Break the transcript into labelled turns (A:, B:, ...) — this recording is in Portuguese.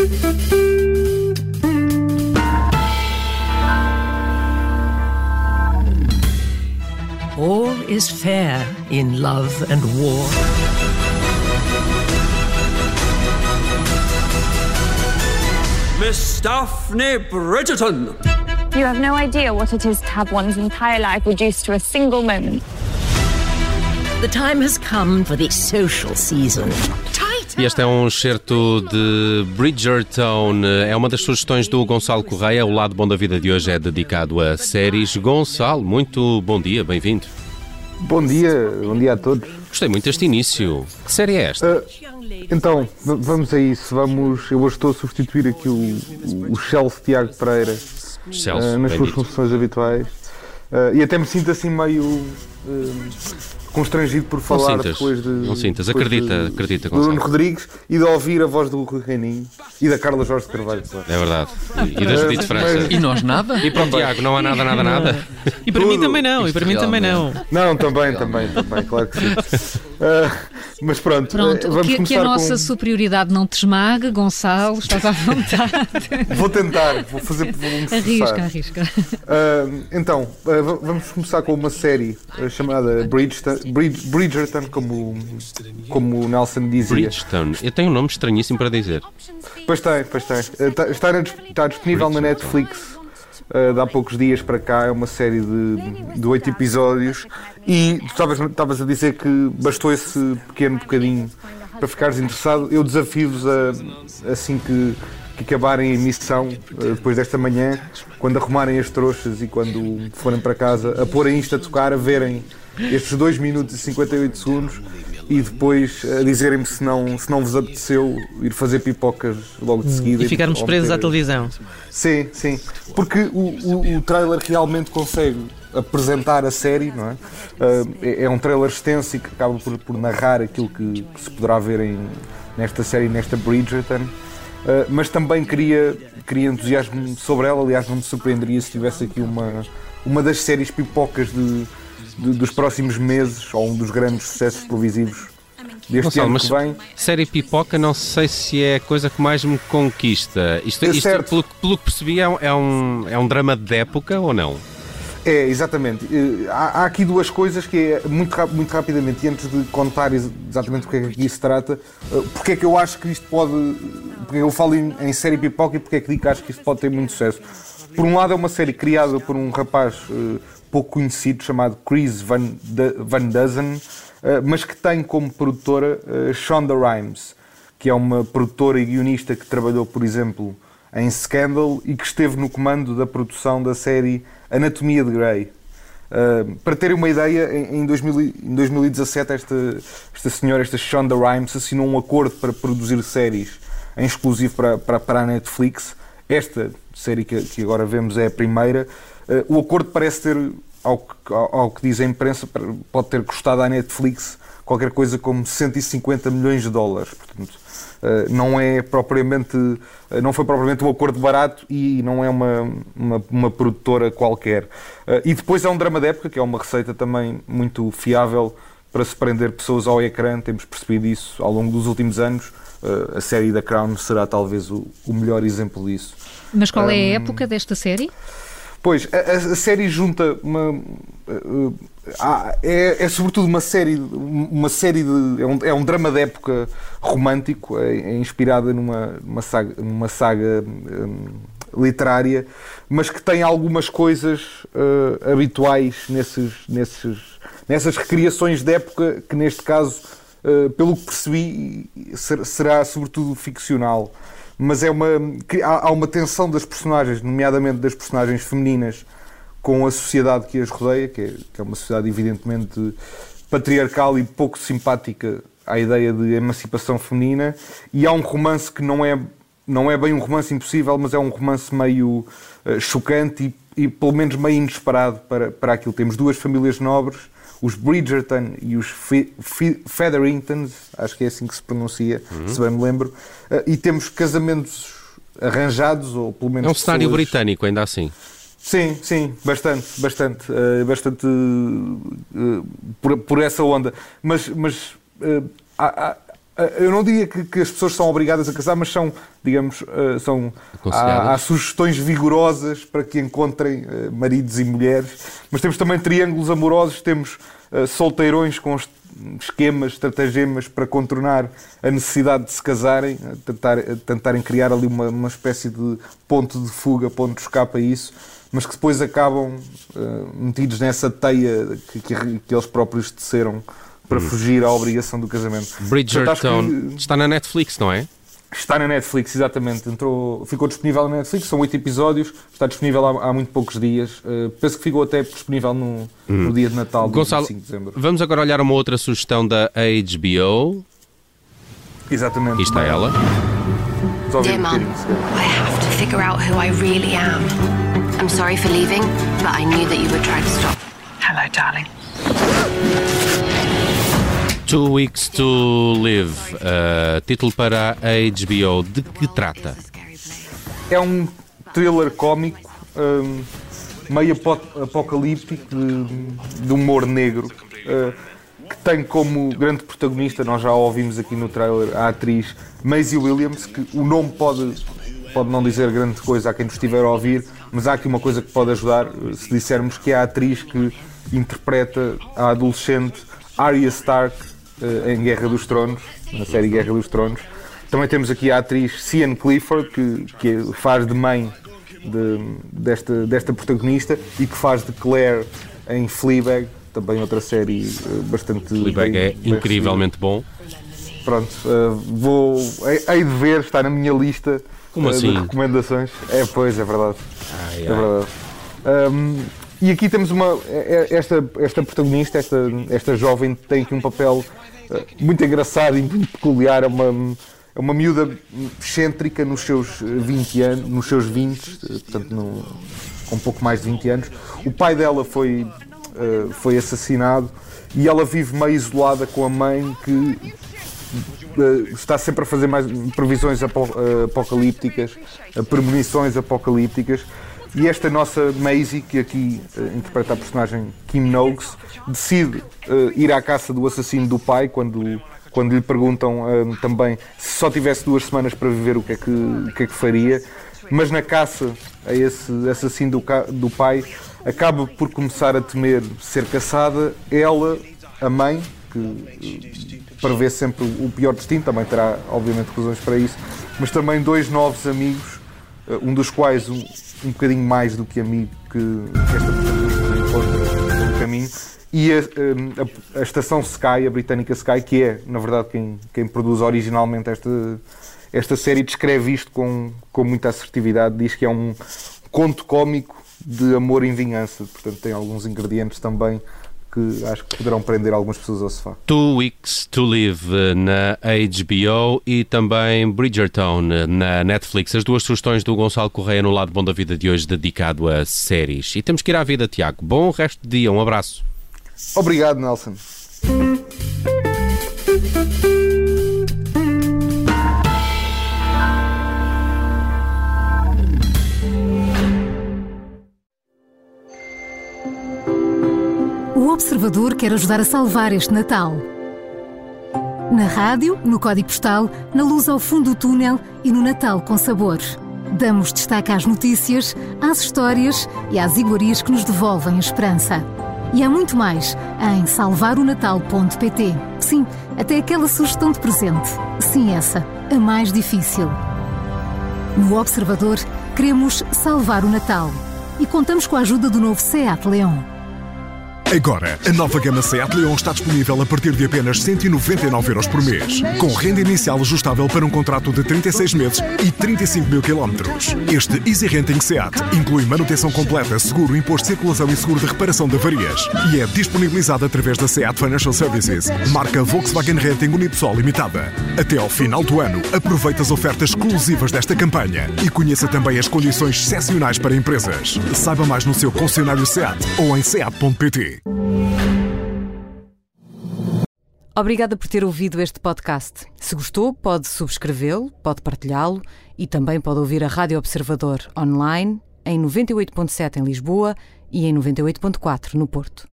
A: All is fair in love and war.
B: Miss Daphne Bridgerton!
C: You have no idea what it is to have one's entire life reduced to a single moment.
A: The time has come for the social season.
D: E este é um excerto de Bridgerton, é uma das sugestões do Gonçalo Correia. O Lado Bom da Vida de hoje é dedicado a séries. Gonçalo, muito bom dia, bem-vindo.
E: Bom dia a todos.
D: Gostei muito deste início. Que série é esta?
E: Então, vamos a isso. Eu hoje estou a substituir aqui o Celso Tiago Pereira nas suas funções habituais. E até me sinto assim meio constrangido por falar depois de...
D: Não sintas, acredita,
E: do Nuno Rodrigues e de ouvir a voz do Rui Reininho e da Carla Jorge de Carvalho. Claro.
D: É verdade. E da Judite França.
F: E nós nada?
D: E para o Tiago não há nada?
F: E para mim também não,
E: Não, também, claro que sim. Mas pronto, vamos começar
G: que a nossa superioridade não te esmague, Gonçalo, estás à vontade.
E: Vou tentar, vou me
G: Arrisca.
E: Então, vamos começar com uma série chamada Bridgerton, como o Nelson dizia.
D: Bridgerton, eu tenho um nome estranhíssimo para dizer.
E: Pois tem. Está disponível na Netflix. De há poucos dias para cá. É uma série de 8 episódios e tu estavas a dizer que bastou esse pequeno bocadinho para ficares interessado. Eu desafio-vos assim que acabarem a emissão, depois desta manhã, quando arrumarem as trouxas e quando forem para casa, a porem isto a tocar, a verem estes 2 minutos e 58 segundos e depois a dizerem-me se não vos apeteceu ir fazer pipocas logo de seguida.
F: E ficarmos presos à televisão.
E: Sim, porque o trailer realmente consegue apresentar a série, não é? É um trailer extenso e que acaba por narrar aquilo que se poderá ver nesta série, nesta Bridgerton. Mas também cria entusiasmo sobre ela. Aliás, não me surpreenderia se tivesse aqui uma das séries pipocas dos próximos meses, ou um dos grandes sucessos televisivos deste ano que vem.
D: Série pipoca, não sei se é a coisa que mais me conquista. Isto pelo que percebi, é um drama de época ou não?
E: É, exatamente. Há aqui duas coisas que é muito rapidamente, e antes de contar exatamente do que é que aqui se trata, porque é que eu acho que isto pode... Porque eu falo em série pipoca e porque é que digo que acho que isto pode ter muito sucesso. Por um lado, é uma série criada por um rapaz pouco conhecido chamado Chris Van Dusen, mas que tem como produtora Shonda Rhimes, que é uma produtora e guionista que trabalhou, por exemplo, em Scandal e que esteve no comando da produção da série Anatomia de Grey. Para terem uma ideia, em 2017 esta Shonda Rhimes assinou um acordo para produzir séries em exclusivo para a Netflix. Esta série que agora vemos é a primeira. O acordo parece ter, ao que diz a imprensa, pode ter custado à Netflix qualquer coisa como 150 milhões de dólares. Portanto, não foi propriamente um acordo barato e não é uma produtora qualquer. E depois é um drama de época, que é uma receita também muito fiável para se prender pessoas ao ecrã. Temos percebido isso ao longo dos últimos anos. A série da Crown será talvez o melhor exemplo disso.
G: Mas qual é a época desta série?
E: Pois, a série junta é sobretudo uma série de... É um drama de época romântico, é inspirada numa saga literária, mas que tem algumas coisas habituais nessas recriações de época, que neste caso, pelo que percebi, será sobretudo ficcional. Mas há uma tensão das personagens, nomeadamente das personagens femininas, com a sociedade que as rodeia, que é uma sociedade evidentemente patriarcal e pouco simpática à ideia de emancipação feminina, e há um romance que não é bem um romance impossível, mas é um romance meio chocante e pelo menos meio inesperado para aquilo. Temos duas famílias nobres, os Bridgerton e os Featheringtons, acho que é assim que se pronuncia, se bem me lembro, e temos casamentos arranjados, ou pelo menos...
D: É um cenário britânico, ainda assim.
E: Sim, bastante por essa onda. Mas Eu não diria que as pessoas são obrigadas a casar, mas são, digamos, há sugestões vigorosas para que encontrem maridos e mulheres. Mas temos também triângulos amorosos, temos solteirões com esquemas, estratagemas para contornar a necessidade de se casarem, tentarem criar ali uma espécie de ponto de fuga, ponto de escape a isso, mas que depois acabam metidos nessa teia que eles próprios teceram para fugir à obrigação do casamento.
D: Bridgerton está na Netflix, não é?
E: Está na Netflix, exatamente. Ficou disponível na Netflix, são 8 episódios, está disponível há muito poucos dias. Penso que ficou até disponível no dia de Natal,
D: Gonçalo,
E: 25 de dezembro.
D: Vamos agora olhar uma outra sugestão da HBO.
E: Exatamente.
D: E está ela.
H: Dear Mum, I have to figure out who I really am. I'm sorry for leaving, but I knew that you would try to stop.
I: Hello, darling.
D: 2 Weeks to Live, título para a HBO. De que trata?
E: É um thriller cómico, meio apocalíptico, de humor negro, que tem como grande protagonista, nós já a ouvimos aqui no trailer, a atriz Maisie Williams, que o nome pode não dizer grande coisa a quem nos estiver a ouvir, mas há aqui uma coisa que pode ajudar, se dissermos que é a atriz que interpreta a adolescente Arya Stark em Guerra dos Tronos, na série Guerra dos Tronos. Também temos aqui a atriz Sian Clifford, que faz de mãe desta protagonista e que faz de Claire em Fleabag, também outra série bastante...
D: Fleabag é incrivelmente bom.
E: Pronto, hei de ver, está na minha lista de recomendações. Pois, é verdade. É verdade. E aqui temos esta protagonista, esta jovem, tem aqui um papel muito engraçado e muito peculiar. É uma miúda excêntrica nos seus 20 anos, nos seus 20, portanto com um pouco mais de 20 anos. O pai dela foi assassinado e ela vive meio isolada com a mãe, que está sempre a fazer mais previsões apocalípticas, premonições apocalípticas. E esta nossa Maisie, que aqui interpreta a personagem Kim Noakes, decide ir à caça do assassino do pai, quando lhe perguntam também se só tivesse 2 semanas para viver o que é que faria. Mas na caça a esse assassino do pai, acaba por começar a temer ser caçada. Ela, a mãe, que prevê sempre o pior destino, também terá obviamente razões para isso, mas também 2 novos amigos, um dos quais um bocadinho mais do que amigo, que esta protagonista encontra no caminho, e a estação Sky, a britânica Sky, que é, na verdade, quem produz originalmente esta série, descreve isto com muita assertividade, diz que é um conto cómico de amor em vingança, portanto tem alguns ingredientes também que acho que poderão prender algumas pessoas ao sofá.
D: 2 Weeks to Live na HBO e também Bridgerton na Netflix. As 2 sugestões do Gonçalo Correia no Lado Bom da Vida de hoje, dedicado a séries. E temos que ir à vida, Tiago. Bom resto de dia, um abraço.
E: Obrigado, Nelson.
J: O Observador quer ajudar a salvar este Natal. Na rádio, no código postal, na luz ao fundo do túnel e no Natal com sabor. Damos destaque às notícias, às histórias e às iguarias que nos devolvem a esperança. E há muito mais em salvaronatal.pt. Sim, até aquela sugestão de presente. Sim, essa, a mais difícil. No Observador, queremos salvar o Natal. E contamos com a ajuda do novo Seat Leon.
K: Agora, a nova gama Seat Leon está disponível a partir de apenas 199€ por mês, com renda inicial ajustável para um contrato de 36 meses e 35 mil quilómetros. Este Easy Renting Seat inclui manutenção completa, seguro, imposto de circulação e seguro de reparação de avarias e é disponibilizado através da Seat Financial Services, marca Volkswagen Renting Unipessoal Limitada. Até ao final do ano, aproveite as ofertas exclusivas desta campanha e conheça também as condições excepcionais para empresas. Saiba mais no seu concessionário Seat ou em seat.pt.
L: Obrigada por ter ouvido este podcast. Se gostou, pode subscrevê-lo, pode partilhá-lo e também pode ouvir a Rádio Observador online em 98.7 em Lisboa e em 98.4 no Porto.